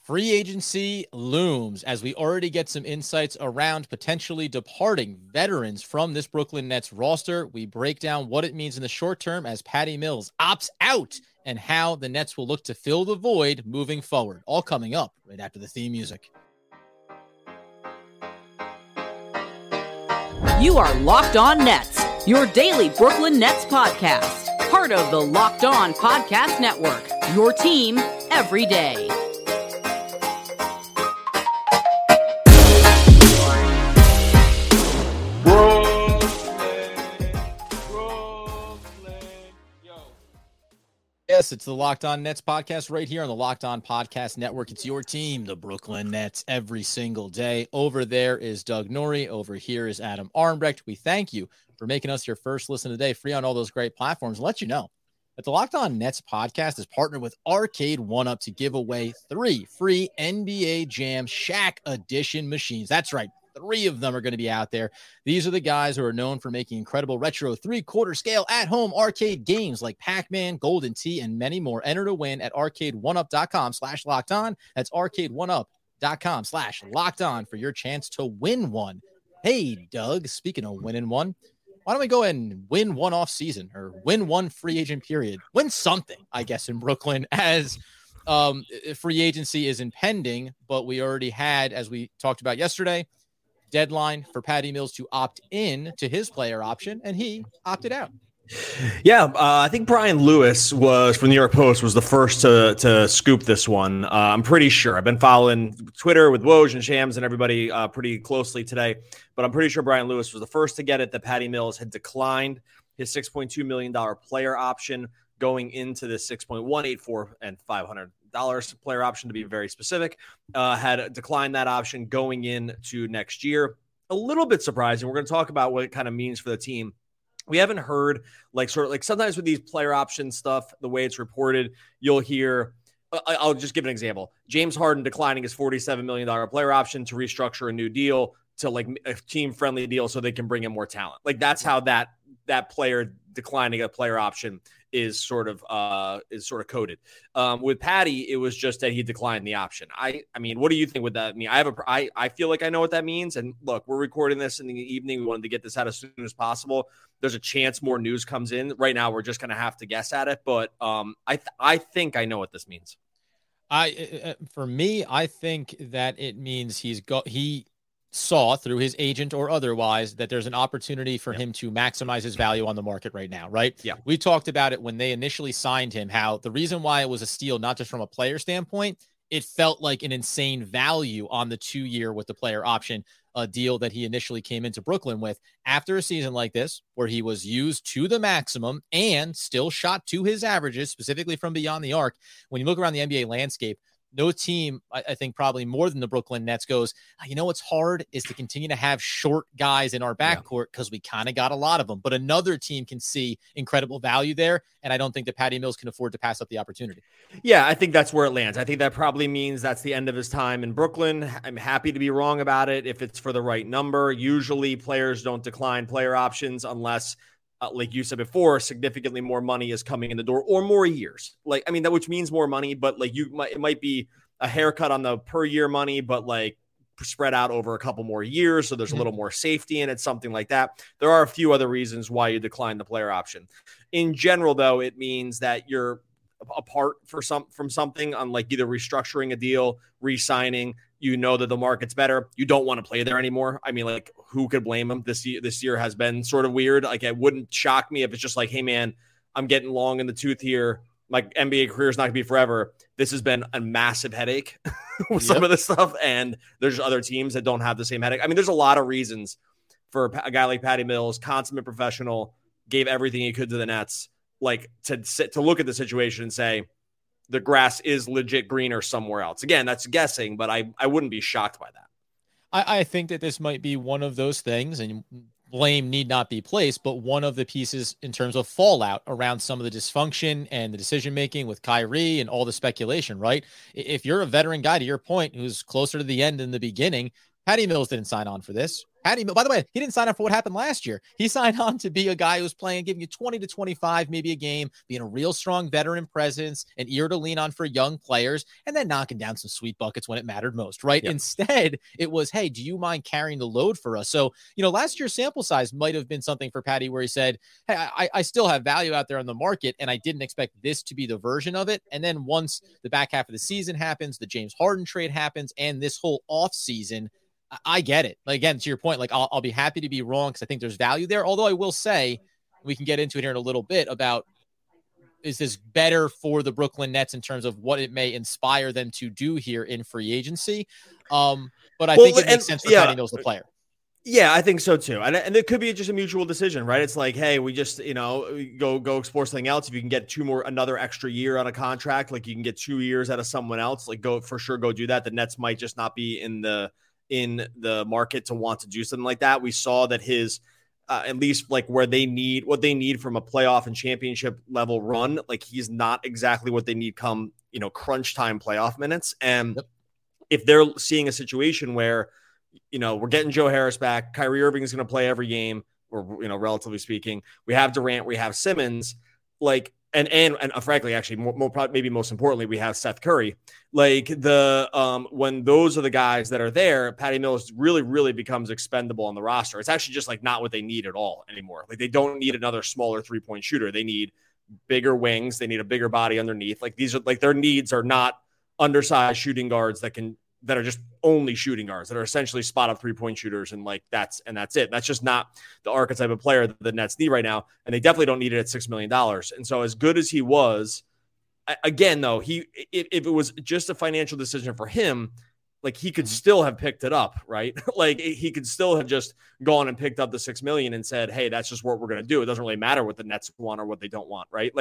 Free agency looms as we already get some insights around potentially departing veterans from this Brooklyn Nets roster. We break down what it means in the short term as Patty Mills opts out and how the Nets will look to fill the void moving forward. All coming up right after the theme music. You are Locked On Nets, your daily Brooklyn Nets podcast. Part of the Locked On Podcast Network, your team every day. Yes, it's the Locked On Nets podcast right here on the Locked On Podcast Network. It's your team, the Brooklyn Nets, every single day. Over there is Doug Norrie. Over here is Adam Armbrecht. We thank you for making us your first listen today, free on all those great platforms. Let you know that the Locked On Nets podcast is partnered with Arcade 1Up to give away 3 free NBA Jam Shaq Edition machines. That's right. 3 of them are going to be out there. These are the guys who are known for making incredible retro 3/4 scale at-home arcade games like Pac-Man, Golden Tee, and many more. Enter to win at arcade1up.com/lockedon. That's arcade1up.com/lockedon for your chance to win one. Hey, Doug, speaking of winning one, why don't we go ahead and win one off season or win one free agent period? Win something, I guess, in Brooklyn as free agency is impending, but we already had, as we talked about yesterday, deadline for Patty Mills to opt in to his player option, and he opted out. Yeah, I think Brian Lewis was from the New York Post was the first to scoop this one. I'm pretty sure. I've been following Twitter with Woj and Shams and everybody pretty closely today, but I'm pretty sure Brian Lewis was the first to get it that Patty Mills had declined his $6.2 million player option going into the $6.184 and $500 player option, to be very specific, had declined that option going into next year. A little bit surprising. We're going to talk about what it kind of means for the team. We haven't heard sometimes with these player option stuff, the way it's reported, you'll hear, I'll just give an example. James Harden declining his $47 million player option to restructure a new deal to like a team friendly deal so they can bring in more talent. Like that's how that player declining a player option is sort of coded. With Patty, it was just that he declined the option. I mean, what do you think with that? I mean, I feel like I know what that means. And look, we're recording this in the evening. We wanted to get this out as soon as possible. There's a chance more news comes in. Right now, we're just going to have to guess at it. But I think I know what this means. For me, I think that it means he saw through his agent or otherwise that there's an opportunity for him to maximize his value on the market right now, right? Yeah. We talked about it when they initially signed him, how the reason why it was a steal, not just from a player standpoint, it felt like an insane value on the 2-year with the player option deal that he initially came into Brooklyn with. After a season like this, where he was used to the maximum and still shot to his averages, specifically from beyond the arc, when you look around the NBA landscape, no team, I think probably more than the Brooklyn Nets goes, you know what's hard is to continue to have short guys in our backcourt because we kind of got a lot of them. But another team can see incredible value there, and I don't think that Patty Mills can afford to pass up the opportunity. Yeah, I think that's where it lands. I think that probably means that's the end of his time in Brooklyn. I'm happy to be wrong about it if it's for the right number. Usually players don't decline player options unless like you said before, significantly more money is coming in the door or more years. Like, I mean, that which means more money, but like it might be a haircut on the per year money, but like spread out over a couple more years. So there's a little more safety in it, something like that. There are a few other reasons why you decline the player option. In general, though, it means that you're apart from something on like either restructuring a deal, re-signing. You know that the market's better. You don't want to play there anymore. I mean, like, who could blame him? This year has been sort of weird. Like, it wouldn't shock me if it's just like, hey, man, I'm getting long in the tooth here. My NBA career is not going to be forever. This has been a massive headache with some of this stuff. And there's other teams that don't have the same headache. I mean, there's a lot of reasons for a guy like Patty Mills, consummate professional, gave everything he could to the Nets, like to look at the situation and say, the grass is legit greener somewhere else. Again, that's guessing, but I wouldn't be shocked by that. I think that this might be one of those things, and blame need not be placed, but one of the pieces in terms of fallout around some of the dysfunction and the decision-making with Kyrie and all the speculation, right? If you're a veteran guy, to your point, who's closer to the end than the beginning, Patty Mills didn't sign on for this. Patty, by the way, he didn't sign up for what happened last year. He signed on to be a guy who's playing, giving you 20 to 25, maybe a game, being a real strong veteran presence, an ear to lean on for young players, and then knocking down some sweet buckets when it mattered most, right? Yep. Instead, it was, hey, do you mind carrying the load for us? So, last year's sample size might have been something for Patty where he said, hey, I still have value out there on the market, and I didn't expect this to be the version of it. And then once the back half of the season happens, the James Harden trade happens, and this whole off season, I get it. Like, again, to your point, like I'll be happy to be wrong because I think there's value there. Although I will say, we can get into it here in a little bit about, is this better for the Brooklyn Nets in terms of what it may inspire them to do here in free agency? But I think it makes sense for Patty Mills, the player. Yeah, I think so too. And it could be just a mutual decision, right? It's like, hey, we just, go explore something else. If you can get another extra year on a contract, like you can get 2 years out of someone else, like go do that. The Nets might just not be in the market to want to do something like that. We saw that his, at least like what they need from a playoff and championship level run, like he's not exactly what they need come, crunch time playoff minutes. And if they're seeing a situation where, we're getting Joe Harris back, Kyrie Irving is going to play every game, or, relatively speaking, we have Durant, we have Simmons, like, and frankly, actually, maybe most importantly, we have Seth Curry. Like when those are the guys that are there, Patty Mills really, really becomes expendable on the roster. It's actually just like not what they need at all anymore. Like they don't need another smaller 3-point shooter. They need bigger wings. They need a bigger body underneath. Like these are like their needs are not undersized shooting guards that are just only shooting guards that are essentially spot up 3-point shooters. And like, that's it. That's just not the archetype of player that the Nets need right now. And they definitely don't need it at $6 million. And so as good as he was, again, though, if it was just a financial decision for him, like he could still have picked it up, right? Like he could still have just gone and picked up the $6 million and said, hey, that's just what we're going to do. It doesn't really matter what the Nets want or what they don't want, right?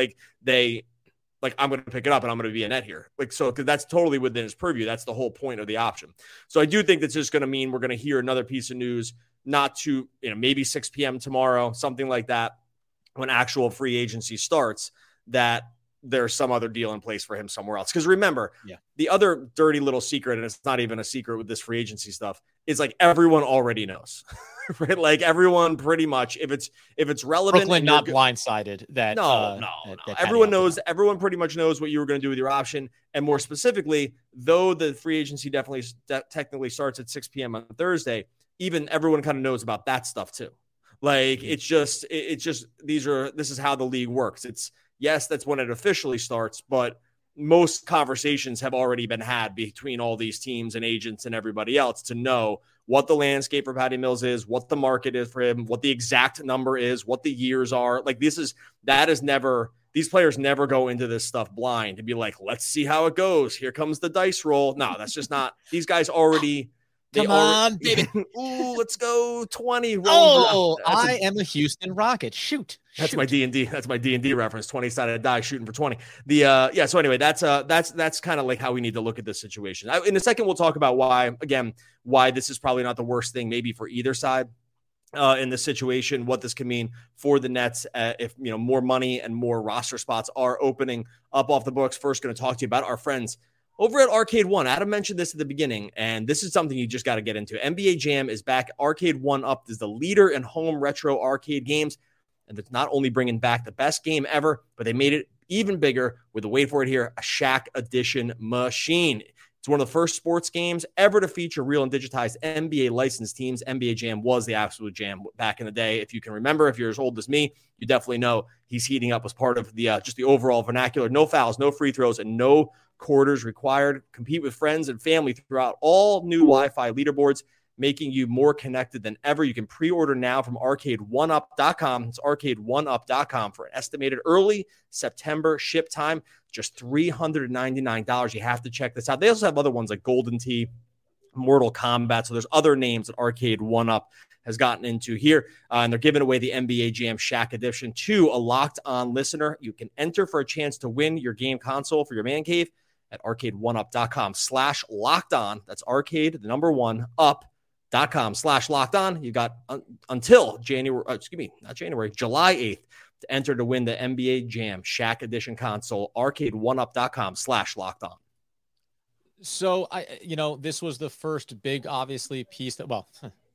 Like I'm going to pick it up and I'm going to be a net here. Like, so cause that's totally within his purview. That's the whole point of the option. So I do think that's just going to mean we're going to hear another piece of news, not to, maybe 6 p.m. tomorrow, something like that, when actual free agency starts, that there's some other deal in place for him somewhere else. Because remember, the other dirty little secret, and it's not even a secret with this free agency stuff, is like everyone already knows. Right? Like everyone pretty much, if it's relevant, Brooklyn not blindsided that no. Everyone knows. Everyone pretty much knows what you were going to do with your option. And more specifically, though the free agency technically starts at 6 p.m. on Thursday, even everyone kind of knows about that stuff too. Like it's just this is how the league works. It's yes, that's when it officially starts, but most conversations have already been had between all these teams and agents and everybody else to know what the landscape for Patty Mills is, what the market is for him, what the exact number is, what the years are. Like these players never go into this stuff blind to be like, let's see how it goes. Here comes the dice roll. No, that's just not, these guys already. Come on, baby. Ooh, let's go 20. I am a Houston Rocket. Shoot. That's my D&D. That's my D&D reference. 20-sided die shooting for 20. So anyway, that's kind of like how we need to look at this situation. In a second, we'll talk about why this is probably not the worst thing maybe for either side in this situation, what this can mean for the Nets if more money and more roster spots are opening up off the books. First, going to talk to you about our friends over at Arcade One. Adam mentioned this at the beginning, and this is something you just got to get into. NBA Jam is back. Arcade One Up is the leader in home retro arcade games, and it's not only bringing back the best game ever, but they made it even bigger with, wait for it here, a Shaq Edition machine. It's one of the first sports games ever to feature real and digitized NBA licensed teams. NBA Jam was the absolute jam back in the day. If you can remember, if you're as old as me, you definitely know he's heating up as part of the just the overall vernacular. No fouls, no free throws, and no quarters required. Compete with friends and family throughout all new Wi-Fi leaderboards, making you more connected than ever. You can pre-order now from arcade1up.com. It's arcade1up.com for an estimated early September ship time, just $399. You have to check this out. They also have other ones like Golden Tee, Mortal Kombat. So there's other names that Arcade 1-Up has gotten into here. And they're giving away the NBA Jam Shaq Edition to a Locked On listener. You can enter for a chance to win your game console for your man cave at arcade1up.com/locked-on. That's arcade, the number 1, up.com/locked-on. You got until July 8th to enter to win the NBA Jam Shaq Edition console, arcade1up.com/locked-on. So this was the first big, obviously, piece that,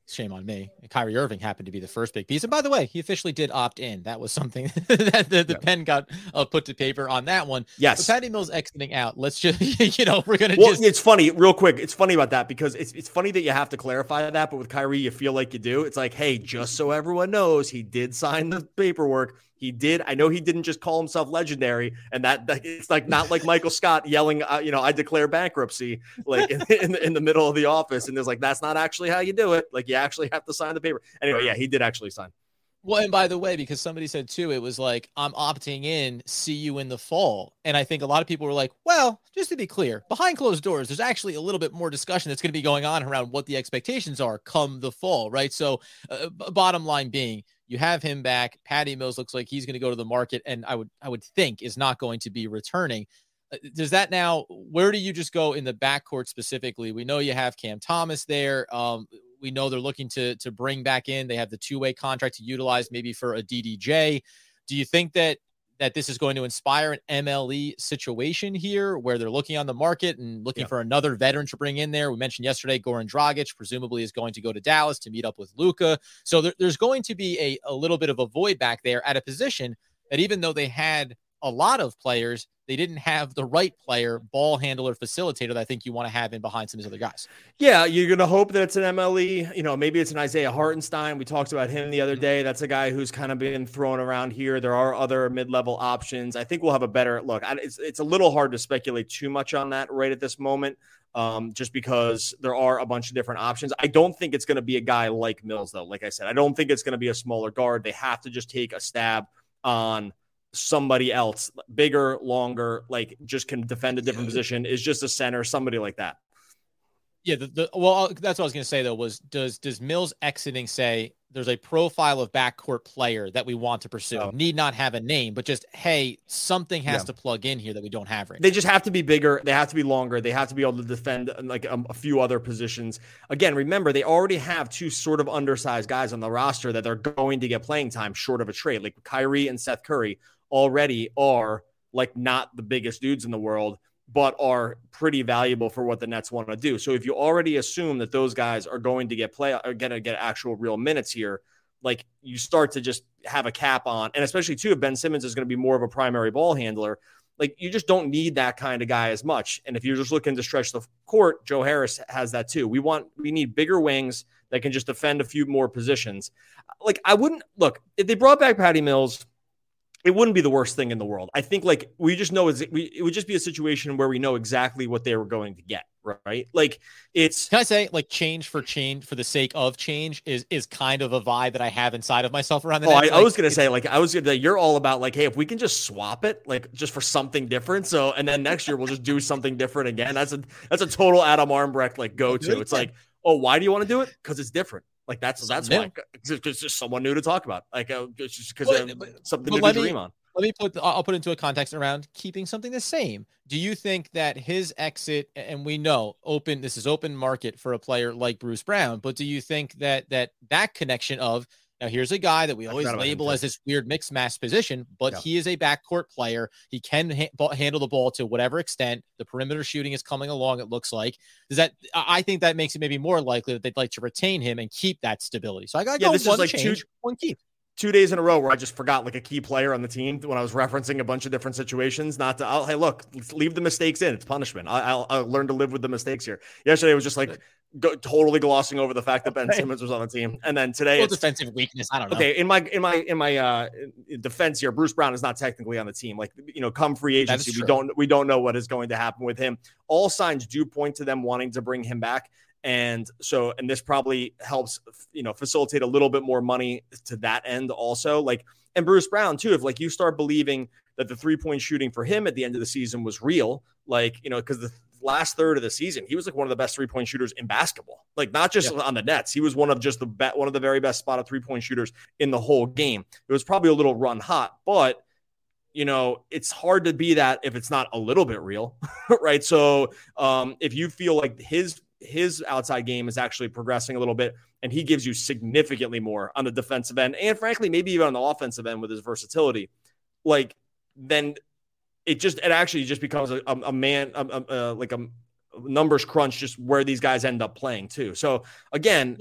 shame on me. Kyrie Irving happened to be the first big piece. And by the way, he officially did opt in. That was something that the pen got put to paper on that one. Yes. But Patty Mills exiting out. Let's just, we're going to it's funny, real quick. It's funny about that because it's funny that you have to clarify that. But with Kyrie, you feel like you do. It's like, hey, just so everyone knows, he did sign the paperwork. He did. I know he didn't just call himself legendary, and that it's like not like Michael Scott yelling, I declare bankruptcy, like in the middle of the office. And there's like, that's not actually how you do it. Like you actually have to sign the paper. Anyway, yeah, he did actually sign. Well, and by the way, because somebody said too, it was like, I'm opting in, see you in the fall. And I think a lot of people were like, well, just to be clear, behind closed doors, there's actually a little bit more discussion that's going to be going on around what the expectations are come the fall, right? So bottom line being, you have him back. Patty Mills looks like he's going to go to the market, and I would think is not going to be returning. Does that now, where do you just go in the backcourt specifically? We know you have Cam Thomas there. We know they're looking to bring back in. They have the two-way contract to utilize maybe for a DDJ. Do you think that this is going to inspire an MLE situation here where they're looking on the market and looking for another veteran to bring in there? We mentioned yesterday, Goran Dragic presumably is going to go to Dallas to meet up with Luka. So there's going to be a little bit of a void back there at a position that even though they had a lot of players, they didn't have the right player, ball handler, facilitator that I think you want to have in behind some of these other guys. Yeah, you're going to hope that it's an MLE. Maybe it's an Isaiah Hartenstein. We talked about him the other day. That's a guy who's kind of been thrown around here. There are other mid-level options. I think we'll have a better look. It's a little hard to speculate too much on that right at this moment, just because there are a bunch of different options. I don't think it's going to be a guy like Mills, though. Like I said, I don't think it's going to be a smaller guard. They have to just take a stab on somebody else, bigger, longer, like just can defend a different position, is just a center, somebody like that. Yeah, well, that's what I was going to say, though, was does Mills exiting say there's a profile of backcourt player that we want to pursue? Need not have a name, but just, hey, something has to plug in here that we don't have right now. They just have to be bigger. They have to be longer. They have to be able to defend like a few other positions. Again, remember, they already have two sort of undersized guys on the roster that they're going to get playing time short of a trade. Like Kyrie and Seth Curry already are like not the biggest dudes in the world, but are pretty valuable for what the Nets want to do. So if you already assume that those guys are going to get actual real minutes here, like you start to just have a cap on, and especially too, if Ben Simmons is going to be more of a primary ball handler, like you just don't need that kind of guy as much. And if you're just looking to stretch the court, Joe Harris has that too. We need bigger wings that can just defend a few more positions. Like I wouldn't look, if they brought back Patty Mills, it wouldn't be the worst thing in the world. I think like we just know it would just be a situation where we know exactly what they were going to get, right? Like it's. Can I say like change for the sake of change is kind of a vibe that I have inside of myself around the Nets. I was going to say you're all about like, hey, if we can just swap it, like just for something different. So, and then next year we'll just do something different again. That's a total Adam Armbrecht like go to. It's like, oh, why do you want to do it? Because it's different. Like that's why, it's just someone new to talk about. Like just because something new to dream on. I'll put into a context around keeping something the same. Do you think that his exit, and we know this is open market for a player like Bruce Brown, but do you think that connection of, now here's a guy that we always label as this weird mixed match position, but he is a backcourt player. He can handle the ball to whatever extent. The perimeter shooting is coming along, it looks like. I think that makes it maybe more likely that they'd like to retain him and keep that stability. So I got to go one change, one keep. 2 days in a row where I just forgot like a key player on the team when I was referencing a bunch of different situations. Hey, look, leave the mistakes in. It's punishment. I'll learn to live with the mistakes here. Yesterday it was just like totally glossing over the fact that Ben Simmons was on the team, and then today it's defensive weakness. I don't know. Okay, in my defense here, Bruce Brown is not technically on the team. Like come free agency, we don't know what is going to happen with him. All signs do point to them wanting to bring him back. And this probably helps, facilitate a little bit more money to that end also. Like, and Bruce Brown too, if like you start believing that the 3-point shooting for him at the end of the season was real, like, because the last third of the season, he was like one of the best 3-point shooters in basketball, like not just on the Nets. He was one of the very best spotted 3-point shooters in the whole game. It was probably a little run hot, but it's hard to be that if it's not a little bit real, right? So if you feel like his outside game is actually progressing a little bit, and he gives you significantly more on the defensive end, and frankly, maybe even on the offensive end with his versatility, like then it actually just becomes a numbers crunch, just where these guys end up playing too. So again,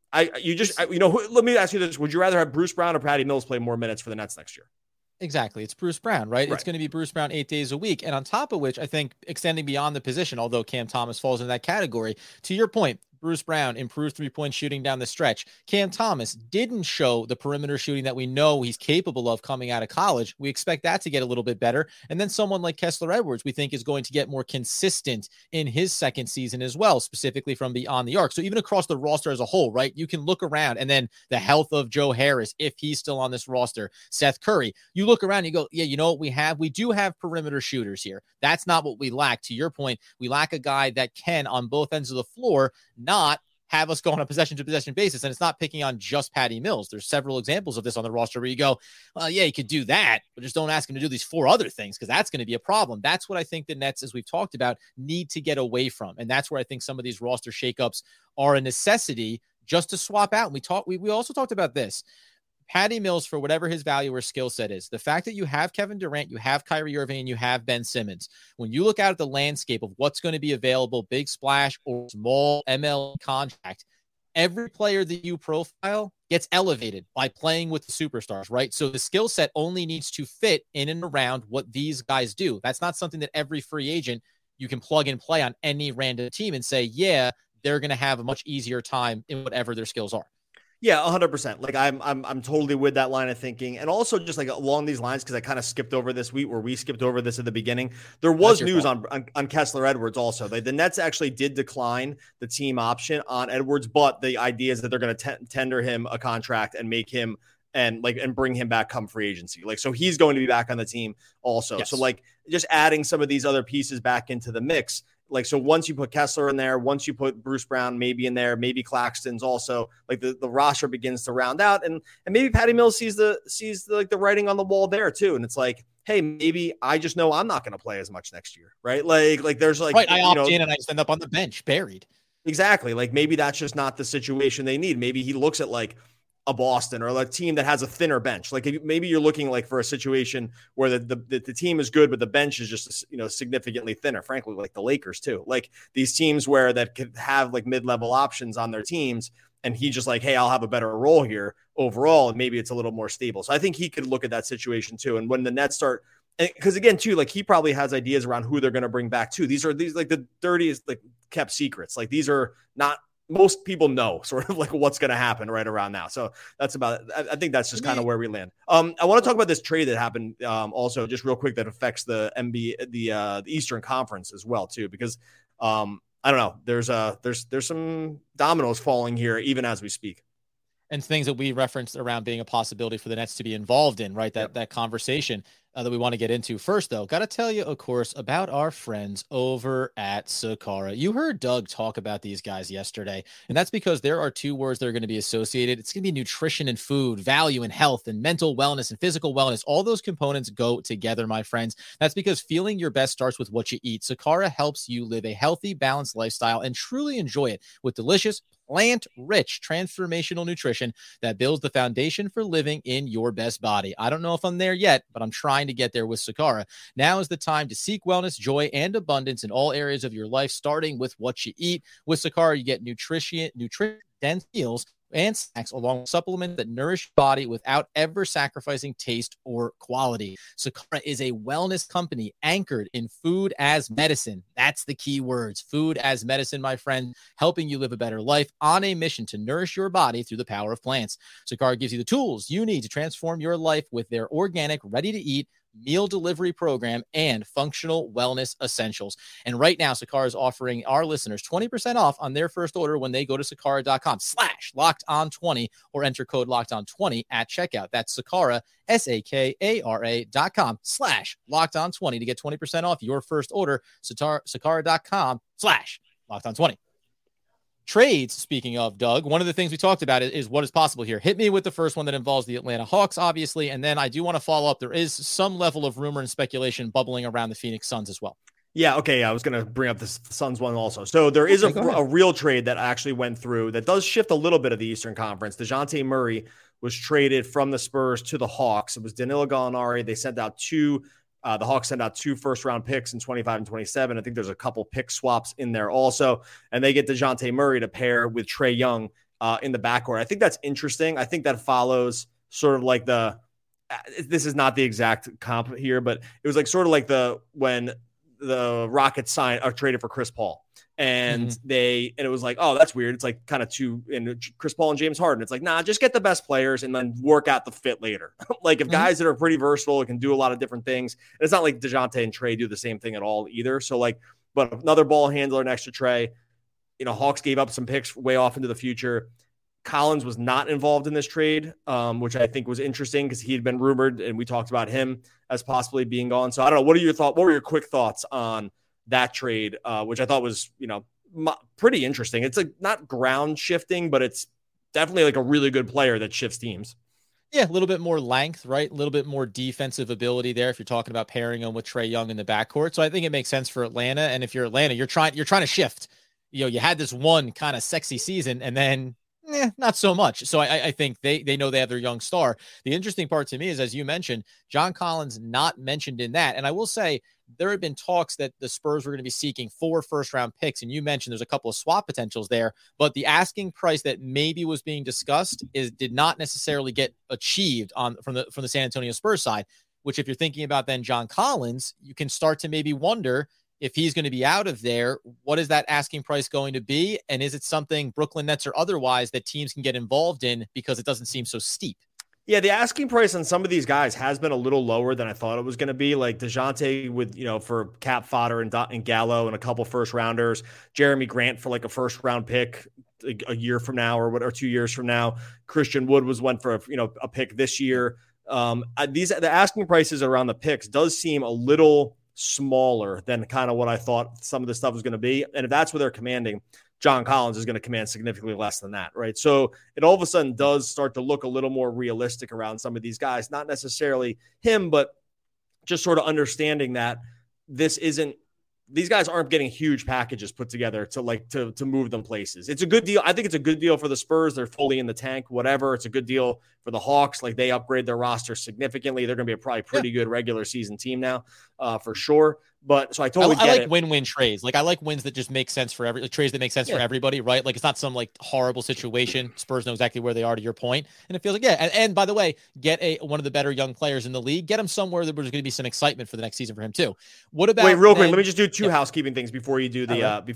Let me ask you this. Would you rather have Bruce Brown or Patty Mills play more minutes for the Nets next year? Exactly. It's Bruce Brown, right? It's going to be Bruce Brown 8 days a week. And on top of which, I think extending beyond the position, although Cam Thomas falls in that category, to your point, Bruce Brown improved 3-point shooting down the stretch. Cam Thomas didn't show the perimeter shooting that we know he's capable of coming out of college. We expect that to get a little bit better. And then someone like Kessler Edwards, we think is going to get more consistent in his second season as well, specifically from beyond the arc. So even across the roster as a whole, right? You can look around, and then the health of Joe Harris, if he's still on this roster, Seth Curry, you look around and you go, yeah, you know what we have? We do have perimeter shooters here. That's not what we lack. To your point, we lack a guy that can, on both ends of the floor, not have us go on a possession-to-possession basis. And it's not picking on just Patty Mills. There's several examples of this on the roster where you go, well, yeah, you could do that, but just don't ask him to do these 4 other things, because that's going to be a problem. That's what I think the Nets, as we've talked about, need to get away from. And that's where I think some of these roster shakeups are a necessity just to swap out. And we also talked about this. Patty Mills, for whatever his value or skill set is, the fact that you have Kevin Durant, you have Kyrie Irving, and you have Ben Simmons, when you look out at the landscape of what's going to be available, big splash or small ML contract, every player that you profile gets elevated by playing with the superstars, right? So the skill set only needs to fit in and around what these guys do. That's not something that every free agent you can plug and play on any random team and say, yeah, they're going to have a much easier time in whatever their skills are. Yeah, 100%. Like I'm totally with that line of thinking. And also just like along these lines, because I kind of skipped over this week, where we skipped over this at the beginning. There was news on Kessler Edwards also. The Nets actually did decline the team option on Edwards, but the idea is that they're going to tender him a contract and make him and bring him back come free agency. Like, so he's going to be back on the team also. Yes. So like just adding some of these other pieces back into the mix. Like, so once you put Kessler in there, once you put Bruce Brown maybe in there, maybe Claxton's also, like the roster begins to round out, and maybe Patty Mills sees the writing on the wall there too. And it's like, hey, maybe I just know I'm not going to play as much next year. Right. Like there's like, right. I opt in and I just end up on the bench buried. Exactly. Like maybe that's just not the situation they need. Maybe he looks at like a Boston or a team that has a thinner bench. Like maybe you're looking like for a situation where the team is good, but the bench is just, significantly thinner, frankly, like the Lakers too. Like these teams that could have like mid-level options on their teams. And he just like, hey, I'll have a better role here overall. And maybe it's a little more stable. So I think he could look at that situation too. And when the Nets start, because again, too, like he probably has ideas around who they're going to bring back too. These like the dirtiest, like kept secrets. Like these are not, most people know sort of like what's going to happen right around now. So that's about it. I think that's just kind of where we land. I want to talk about this trade that happened also just real quick that affects the NBA, the Eastern Conference as well too, because I don't know, there's some dominoes falling here even as we speak. And things that we referenced around being a possibility for the Nets to be involved in, right? That conversation that we want to get into. First, though, got to tell you, of course, about our friends over at Sakara. You heard Doug talk about these guys yesterday, and that's because there are 2 words that are going to be associated. It's going to be nutrition and food, value and health, and mental wellness and physical wellness. All those components go together, my friends. That's because feeling your best starts with what you eat. Sakara helps you live a healthy, balanced lifestyle and truly enjoy it with delicious, plant-rich, transformational nutrition that builds the foundation for living in your best body. I don't know if I'm there yet, but I'm trying to get there with Sakara. Now is the time to seek wellness, joy, and abundance in all areas of your life, starting with what you eat. With Sakara, you get nutrient-dense meals and snacks along with supplements that nourish your body without ever sacrificing taste or quality. Sakara is a wellness company anchored in food as medicine. That's the key words, food as medicine, my friend, helping you live a better life on a mission to nourish your body through the power of plants. Sakara gives you the tools you need to transform your life with their organic, ready-to-eat meal delivery program and functional wellness essentials. And right now, Sakara is offering our listeners 20% off on their first order when they go to sakara.com/lockedon20 or enter code lockedon20 at checkout. That's Sakara, SAKARA.com/lockedon20 to get 20% off your first order. Sakara.com/lockedon20. Trades, speaking of, Doug, one of the things we talked about is what is possible here. Hit me with the first one that involves the Atlanta Hawks, obviously, and then I do want to follow up. There is some level of rumor and speculation bubbling around the Phoenix Suns as well. Yeah, okay, I was going to bring up the Suns one also. So there is a real trade that actually went through that does shift a little bit of the Eastern Conference. DeJounte Murray was traded from the Spurs to the Hawks. It was Danilo Gallinari. They sent out the Hawks sent out 2 first-round picks in 25 and 27. I think there's a couple pick swaps in there also. And they get DeJounte Murray to pair with Trae Young in the backcourt. I think that's interesting. I think that follows sort of like this is not the exact comp here, but it was like sort of like when the Rockets signed or traded for Chris Paul. And it was like, oh, that's weird. It's like kind of Chris Paul and James Harden. It's like, nah, just get the best players and then work out the fit later. Like if guys that are pretty versatile and can do a lot of different things, and it's not like DeJounte and Trey do the same thing at all either. So like, but another ball handler next to Trey, Hawks gave up some picks way off into the future. Collins was not involved in this trade, which I think was interesting because he had been rumored and we talked about him as possibly being gone. So I don't know. What were your quick thoughts on that trade, which I thought was, pretty interesting. It's like not ground shifting, but it's definitely like a really good player that shifts teams. Yeah, a little bit more length, right? A little bit more defensive ability there if you're talking about pairing him with Trae Young in the backcourt. So I think it makes sense for Atlanta. And if you're Atlanta, you're trying to shift. You had this one kind of sexy season and then not so much. So I think they know they have their young star. The interesting part to me is, as you mentioned, John Collins not mentioned in that. And I will say there have been talks that the Spurs were going to be seeking 4 first-round picks. And you mentioned there's a couple of swap potentials there, but the asking price that maybe was being discussed did not necessarily get achieved from the San Antonio Spurs side, which if you're thinking about then John Collins, you can start to maybe wonder if he's going to be out of there, what is that asking price going to be? And is it something Brooklyn Nets or otherwise that teams can get involved in because it doesn't seem so steep? Yeah, the asking price on some of these guys has been a little lower than I thought it was going to be. Like DeJounte with, for cap fodder and Gallo and a couple first rounders, Jeremy Grant for like a first round pick a year from now or 2 years from now. Christian Wood went for a pick this year. The asking prices around the picks does seem a little smaller than kind of what I thought some of the stuff was going to be. And if that's what they're commanding, John Collins is going to command significantly less than that, right? So it all of a sudden does start to look a little more realistic around some of these guys, not necessarily him, but just sort of understanding that these guys aren't getting huge packages put together to move them places. It's a good deal. I think it's a good deal for the Spurs. They're fully in the tank, whatever. It's a good deal for the Hawks. Like they upgrade their roster significantly. They're going to be a probably pretty good regular season team now, for sure. But so I totally get it. I like win-win trades. Like I like wins that just make sense for trades that make sense for everybody, right? Like it's not some like horrible situation. Spurs know exactly where they are to your point. And it feels like, And by the way, get one of the better young players in the league, get him somewhere that there's going to be some excitement for the next season for him too. What about real quick, let me just do two housekeeping things before you do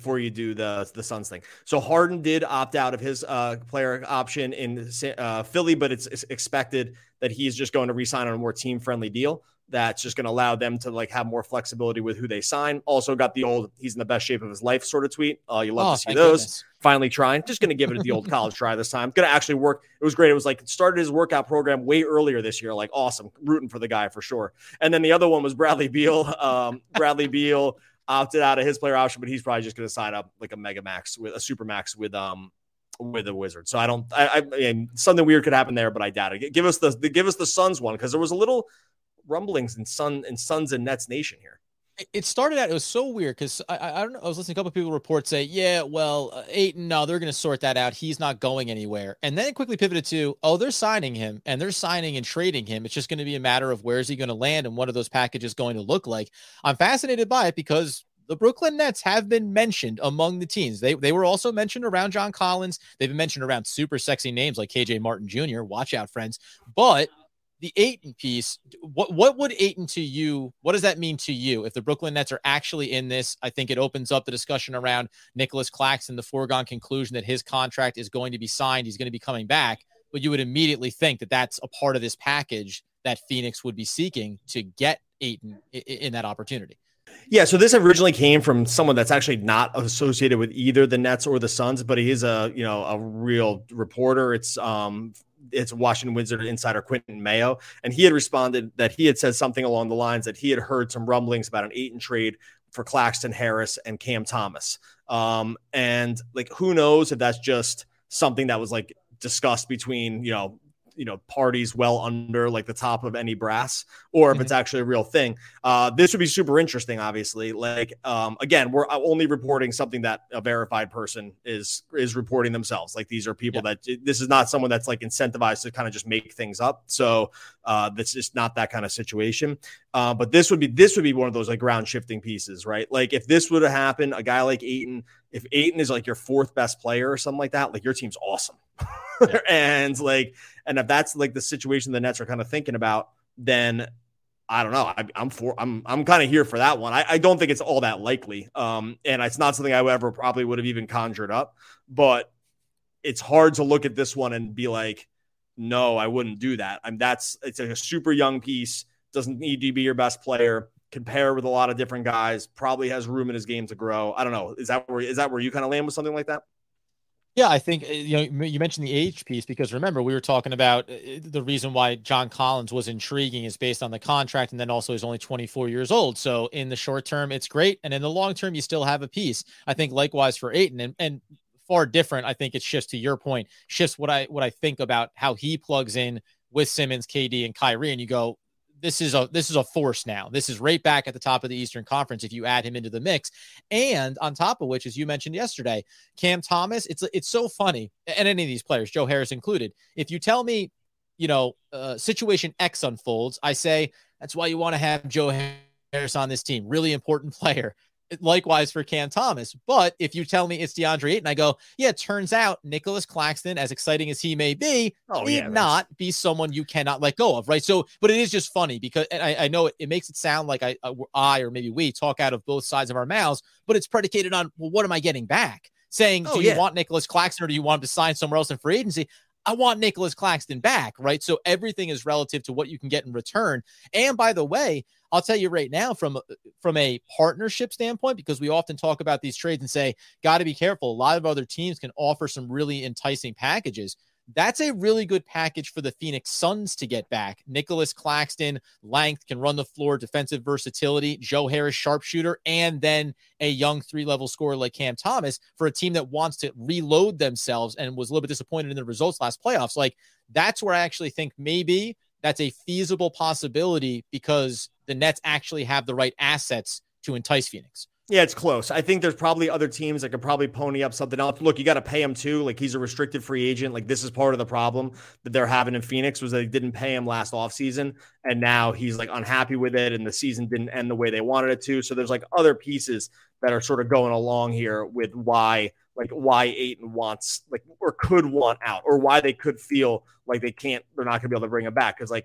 the Suns thing. So Harden did opt out of his player option in Philly, but it's expected that he's just going to re-sign on a more team-friendly deal. That's just going to allow them to like have more flexibility with who they sign. Also got the old, he's in the best shape of his life sort of tweet. You love to see those. Goodness. Finally trying. Just going to give it the old college try this time. Going to actually work. It was great. It was like started his workout program way earlier this year. Like awesome. Rooting for the guy for sure. And then the other one was Bradley Beal. Bradley Beal opted out of his player option, but he's probably just going to sign up like a mega max with a super max with a Wizard. So I mean, something weird could happen there, but I doubt it. Give us the Suns one, because there was a little rumblings in Suns and Nets Nation here. It started out, it was so weird because I don't know. I was listening to a couple of people report say, Ayton, no, they're going to sort that out. He's not going anywhere. And then it quickly pivoted to, they're signing him and they're signing and trading him. It's just going to be a matter of where is he going to land and what are those packages going to look like. I'm fascinated by it because the Brooklyn Nets have been mentioned among the teams. They were also mentioned around John Collins. They've been mentioned around super sexy names like KJ Martin Jr. Watch out, friends. But the Ayton piece, what would Ayton to you? What does that mean to you if the Brooklyn Nets are actually in this? I think it opens up the discussion around Nicholas Claxton, the foregone conclusion that his contract is going to be signed. He's going to be coming back, but you would immediately think that that's a part of this package that Phoenix would be seeking to get Ayton in that opportunity. Yeah, so this originally came from someone that's actually not associated with either the Nets or the Suns, but he is a real reporter. It's Washington Wizard insider Quentin Mayo, and he had responded that he had said something along the lines that he had heard some rumblings about an Ayton trade for Claxton, Harris, and Cam Thomas. And like, who knows if that's just something that was like discussed between, parties well under like the top of any brass, or if it's actually a real thing. This would be super interesting, obviously. Like, again, we're only reporting something that a verified person is reporting themselves. Like, these are people that this is not someone that's like incentivized to kind of just make things up. So this is not that kind of situation. But this would be one of those like ground shifting pieces, right? Like if this would have happened, a guy like Ayton, if Ayton is like your fourth best player or something like that, like your team's awesome. and if that's like the situation the Nets are kind of thinking about, then I don't know. I'm kind of here for that one. I don't think it's all that likely. And it's not something I ever probably would have even conjured up, but it's hard to look at this one and be like, no, I wouldn't do that. It's a super young piece. Doesn't need to be your best player. Compare with a lot of different guys. Probably has room in his game to grow. I don't know. Is that where you kind of land with something like that? Yeah, I think, you mentioned the age piece because remember, we were talking about the reason why John Collins was intriguing is based on the contract. And then also he's only 24 years old. So in the short term, it's great. And in the long term, you still have a piece. I think likewise for Ayton and far different. I think it shifts to your point, shifts what I think about how he plugs in with Simmons, KD, and Kyrie. And you go, this is a force now. This is right back at the top of the Eastern Conference if you add him into the mix. And on top of which, as you mentioned yesterday, Cam Thomas, it's so funny, and any of these players, Joe Harris included, if you tell me, situation X unfolds, I say, that's why you want to have Joe Harris on this team. Really important player. Likewise for Cam Thomas. But if you tell me it's DeAndre Ayton, I go, yeah, it turns out Nicholas Claxton, as exciting as he may be, need not be someone you cannot let go of, right? So, but it is just funny because I know it makes it sound like I or maybe we talk out of both sides of our mouths, but it's predicated on, well, what am I getting back? Saying, do you want Nicholas Claxton or do you want him to sign somewhere else in free agency? I want Nicholas Claxton back, right? So everything is relative to what you can get in return. And by the way, I'll tell you right now from a partnership standpoint, because we often talk about these trades and say, got to be careful. A lot of other teams can offer some really enticing packages. That's a really good package for the Phoenix Suns to get back. Nicholas Claxton, length, can run the floor, defensive versatility, Joe Harris, sharpshooter, and then a young 3-level scorer like Cam Thomas for a team that wants to reload themselves and was a little bit disappointed in the results last playoffs. Like, that's where I actually think maybe that's a feasible possibility because the Nets actually have the right assets to entice Phoenix. Yeah, it's close. I think there's probably other teams that could probably pony up something else. Look, you got to pay him too. Like, he's a restricted free agent. Like, this is part of the problem that they're having in Phoenix was they didn't pay him last offseason. And now he's like unhappy with it. And the season didn't end the way they wanted it to. So there's like other pieces that are sort of going along here with why Ayton wants, like, or could want out, or why they could feel like they're not gonna be able to bring him back. Cause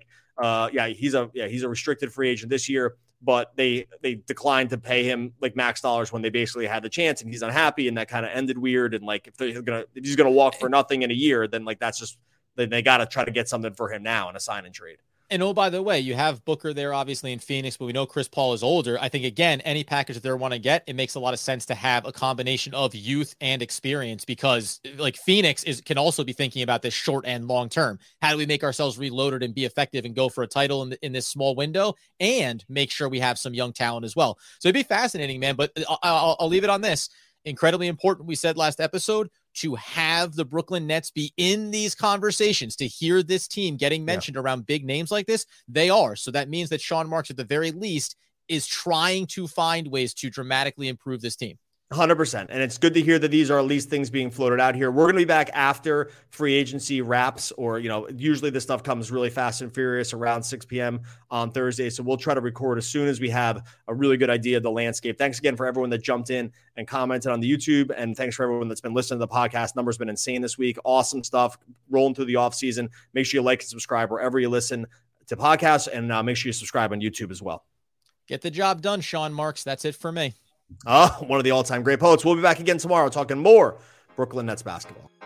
he's a restricted free agent this year. But they declined to pay him like max dollars when they basically had the chance, and he's unhappy, and that kind of ended weird. And like, if he's gonna walk for nothing in a year, then like they got to try to get something for him now in a sign and trade. And oh, by the way, you have Booker there, obviously in Phoenix, but we know Chris Paul is older. I think, again, any package that they want to get, it makes a lot of sense to have a combination of youth and experience because, like, Phoenix can also be thinking about this short and long term. How do we make ourselves reloaded and be effective and go for a title in this small window and make sure we have some young talent as well? So it'd be fascinating, man. But I'll leave it on this. Incredibly important, we said last episode, to have the Brooklyn Nets be in these conversations, to hear this team getting mentioned around big names like this. They are. So that means that Sean Marks, at the very least, is trying to find ways to dramatically improve this team. 100%. And it's good to hear that these are at least things being floated out here. We're going to be back after free agency wraps, or, usually this stuff comes really fast and furious around 6 p.m. on Thursday. So we'll try to record as soon as we have a really good idea of the landscape. Thanks again for everyone that jumped in and commented on the YouTube. And thanks for everyone that's been listening to the podcast. Numbers been insane this week. Awesome stuff rolling through the off season. Make sure you like and subscribe wherever you listen to podcasts, and make sure you subscribe on YouTube as well. Get the job done, Sean Marks. That's it for me. One of the all-time great poets. We'll be back again tomorrow talking more Brooklyn Nets basketball.